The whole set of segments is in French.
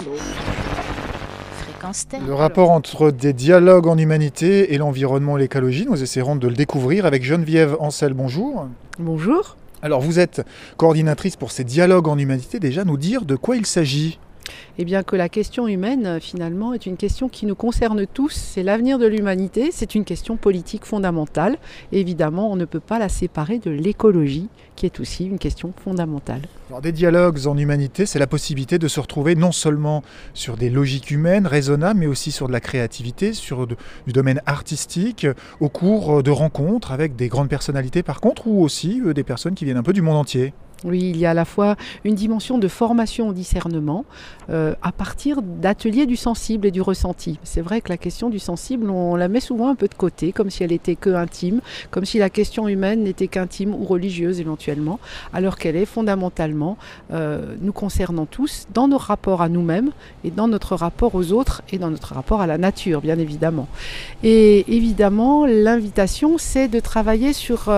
Fréquence Terre. Le rapport entre des dialogues en humanité et l'environnement et l'écologie, nous essaierons de le découvrir avec Geneviève Ancel. Bonjour. Bonjour. Alors vous êtes coordinatrice pour ces dialogues en humanité. Déjà nous dire de quoi il s'agit. Eh bien que la question humaine, finalement, est une question qui nous concerne tous. C'est l'avenir de l'humanité, c'est une question politique fondamentale. Et évidemment, on ne peut pas la séparer de l'écologie, qui est aussi une question fondamentale. Alors, des dialogues en humanité, c'est la possibilité de se retrouver non seulement sur des logiques humaines raisonnables, mais aussi sur de la créativité, sur du domaine artistique, au cours de rencontres avec des grandes personnalités par contre, ou aussi des personnes qui viennent un peu du monde entier. Oui, il y a à la fois une dimension de formation au discernement à partir d'ateliers du sensible et du ressenti. C'est vrai que la question du sensible, on la met souvent un peu de côté, comme si elle était que intime, comme si la question humaine n'était qu'intime ou religieuse éventuellement, alors qu'elle est fondamentalement nous concernant tous dans nos rapports à nous-mêmes et dans notre rapport aux autres et dans notre rapport à la nature, bien évidemment. Et évidemment, l'invitation, c'est de travailler sur...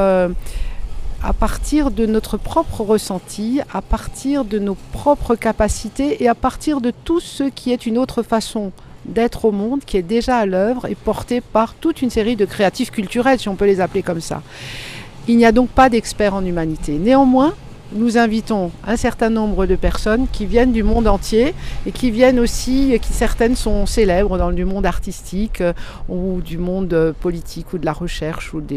à partir de notre propre ressenti, à partir de nos propres capacités et à partir de tout ce qui est une autre façon d'être au monde, qui est déjà à l'œuvre et portée par toute une série de créatifs culturels, si on peut les appeler comme ça. Il n'y a donc pas d'experts en humanité. Néanmoins, nous invitons un certain nombre de personnes qui viennent du monde entier et qui viennent aussi, qui certaines sont célèbres dans le monde artistique ou du monde politique ou de la recherche ou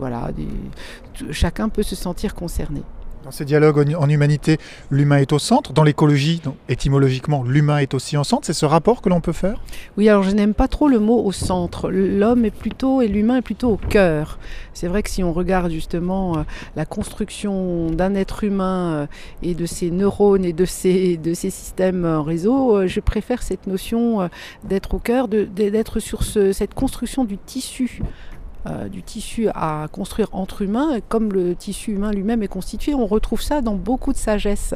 chacun peut se sentir concerné. Dans ces dialogues en humanité, l'humain est au centre. Dans l'écologie, étymologiquement, l'humain est aussi en centre. C'est ce rapport que l'on peut faire ? Oui, alors je n'aime pas trop le mot au centre. L'homme est plutôt, et l'humain est plutôt au cœur. C'est vrai que si on regarde justement la construction d'un être humain et de ses neurones et de ses systèmes réseau, je préfère cette notion d'être au cœur, d'être sur cette construction du tissu à construire entre humains, comme le tissu humain lui-même est constitué. On retrouve ça dans beaucoup de sagesse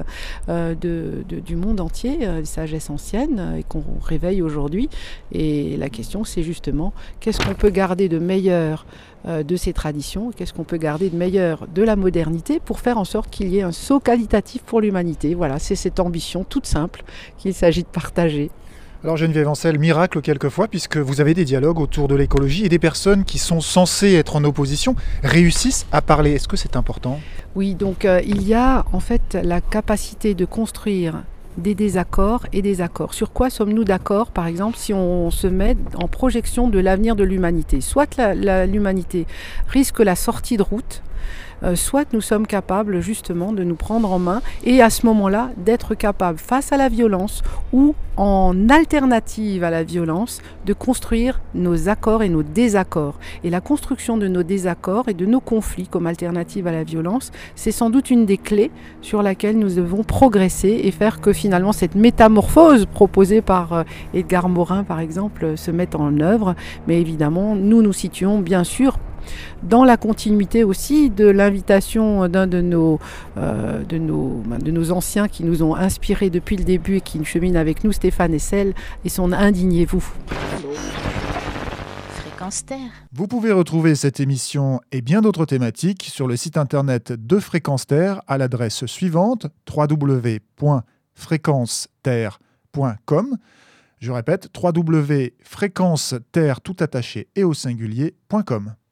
du monde entier, des sagesses anciennes et qu'on réveille aujourd'hui. Et la question, c'est justement qu'est-ce qu'on peut garder de meilleur de ces traditions, qu'est-ce qu'on peut garder de meilleur de la modernité pour faire en sorte qu'il y ait un saut qualitatif pour l'humanité. Voilà, c'est cette ambition toute simple qu'il s'agit de partager. Alors Geneviève Ancel, miracle quelquefois, puisque vous avez des dialogues autour de l'écologie et des personnes qui sont censées être en opposition réussissent à parler. Est-ce que c'est important ? Oui, donc il y a en fait la capacité de construire des désaccords et des accords. Sur quoi sommes-nous d'accord, par exemple, si on se met en projection de l'avenir de l'humanité ? Soit l'humanité risque la sortie de route, soit nous sommes capables justement de nous prendre en main et à ce moment-là d'être capables face à la violence ou en alternative à la violence de construire nos accords et nos désaccords. Et la construction de nos désaccords et de nos conflits comme alternative à la violence, c'est sans doute une des clés sur laquelle nous devons progresser et faire que finalement cette métamorphose proposée par Edgar Morin par exemple se mette en œuvre. Mais évidemment, nous nous situons bien sûr dans la continuité aussi de l'invitation d'un de nos anciens qui nous ont inspirés depuis le début et qui cheminent avec nous, Stéphane Hessel, et son Indignez-vous. Fréquence Terre. Vous pouvez retrouver cette émission et bien d'autres thématiques sur le site internet de Fréquence Terre à l'adresse suivante www.fréquenceterre.com. Je répète, www.fréquenceterre tout attaché et au singulier.com.